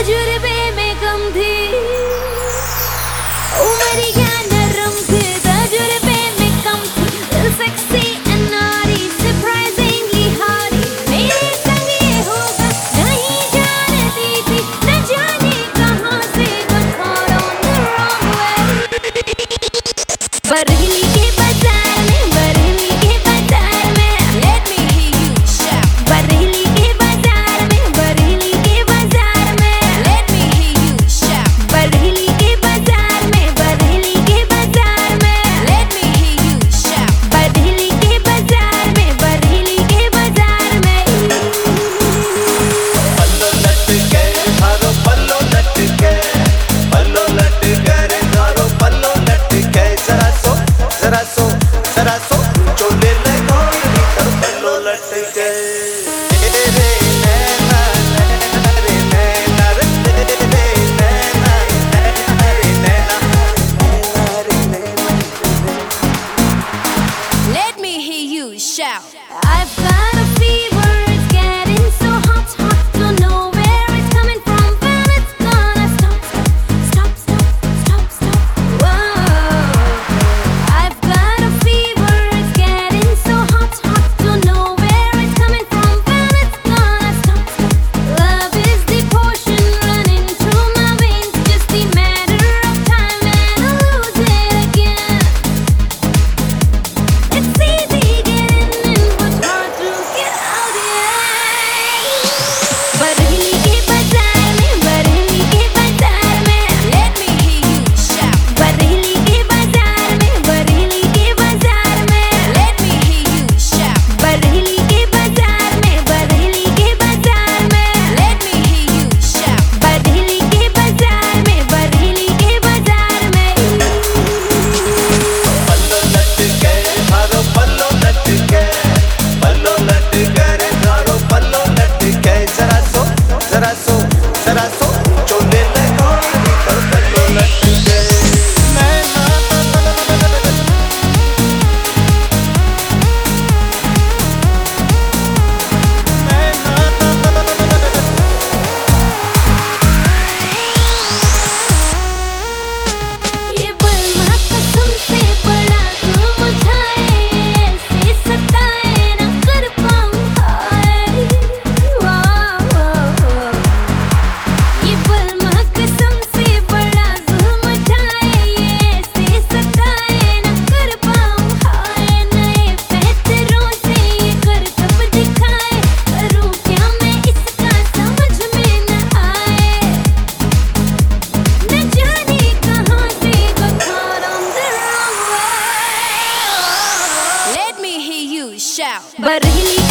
तजुर्बे में कम थी, उम्र क्या नरम थी, तजुर्बे में कम थी, दिल सेक्सी एंड नारी, सरप्राइजिंगली हारी, मेरे संग ये होगा नहीं जानती थी, न जाने कहां से got caught on the wrong way। Bareilly के बाजार में, बरेली के बाजार में, let me hear you shout। Bareilly के बाजार में, बरेली के बाजार में, let me hear you shout। Bareilly के बाजार में, बरेली के बाजार में, let me hear you shout। Bareilly के बाजार में, बरेली के बाजार में। पल्लो लटके थारो पल्लो लटके, पल्लो लटके रे थारो पल्लो लटके, जरा सो चोले ले गोरी कर पल्लो लटके। रे नैना रे नैना रे नैना रे नैना रे नैना। Let me hear you shout। I've got a fever, it's getting so hot, hot, don't know where it's coming from, but it's gonna stop, stop, stop, stop, stop, whoa। I've got a fever, it's getting so hot, hot, don't know where it's coming from, but it's gonna stop, stop। Love is the potion running through my veins, just a matter of time and I'll lose it again। It's easy getting in, but hard to get out, yeah। Bareilly के बाजार में, बरेली के बाजार में, let me hear you shout। Bareilly के बाजार में, बरेली के बाजार में, let me hear you shout। Bareilly के बाजार में, बरेली के बाजार में, let me hear you shout। Bareilly के बाजार में, बरेली के बाजार में। पल्लो लटके थारो पल्लो लटके, पल्लो लटके रे थारो पल्लो लटके, जरा सो चोले ले गोरी कर पल्लो लटके। नैना ये बलमा कसम से बड़ा तुम उठाए, ऐसे सताए न कर पाऊं हाय, ये बलमा कसम से बड़ा तुम उठाए, ऐसे सताए न कर पाऊं हाय। नए पैतरों से ये करतब दिखाए, करूं क्या मैं इसका समझ में न आए, न जाने कहां से got caught on the wrong way। Let me hear you shout। Bareilly